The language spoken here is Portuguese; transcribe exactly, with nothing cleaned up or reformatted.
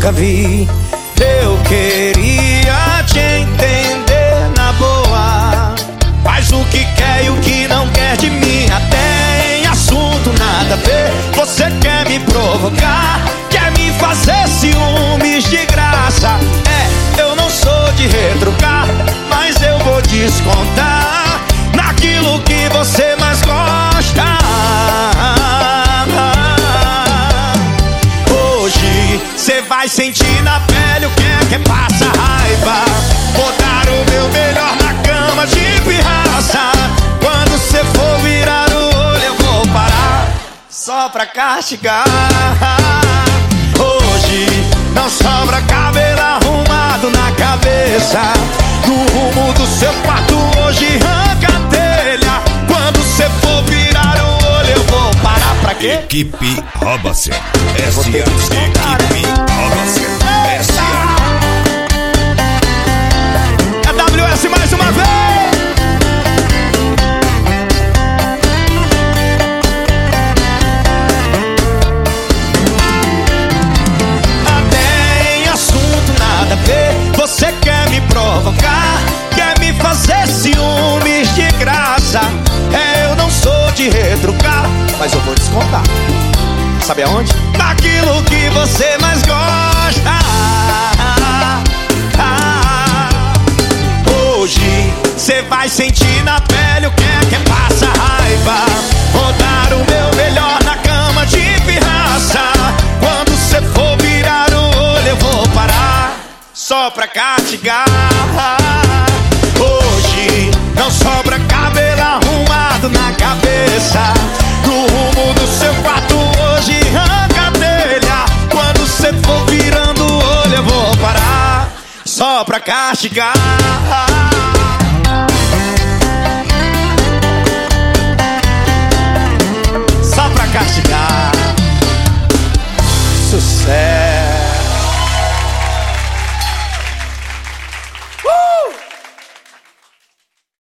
nunca vi. Eu queria te entender na boa, faz o que quer e o que não quer de mim, até em assunto nada a ver. Você quer me provocar, quer me fazer ciúmes de graça. É, eu não sou de retrucar, mas eu vou descontar naquilo que você mais gosta. Hoje cê vai sentir na pele o que é que passa raiva. Vou dar o meu melhor na cama de pirraça. Quando cê for virar o olho eu vou parar só pra castigar. Hoje não sobra cabelo arrumado na cabeça. No rumo do seu quarto hoje arranca a telha. Quando cê for virar o olho eu vou parar pra quê? Equipe Robacena. S A. Equipe Robacena. S A. É W S mais uma vez. Até em assunto nada a ver. Você quer me provocar, quer me fazer ciúmes de graça. É, eu não sou de retrucar, mas eu vou descontar. Sabe aonde? Naquilo que você mais gosta. Hoje cê vai sentir na pele o que é que passa raiva. Vou dar o meu melhor na cama de pirraça. Quando cê for virar o olho eu vou parar só pra castigar. Hoje não sobra cabelo arrumado na cabeça. No rumo do seu quarto hoje arranca a telha. Quando cê for virando o olho eu vou parar só pra castigar.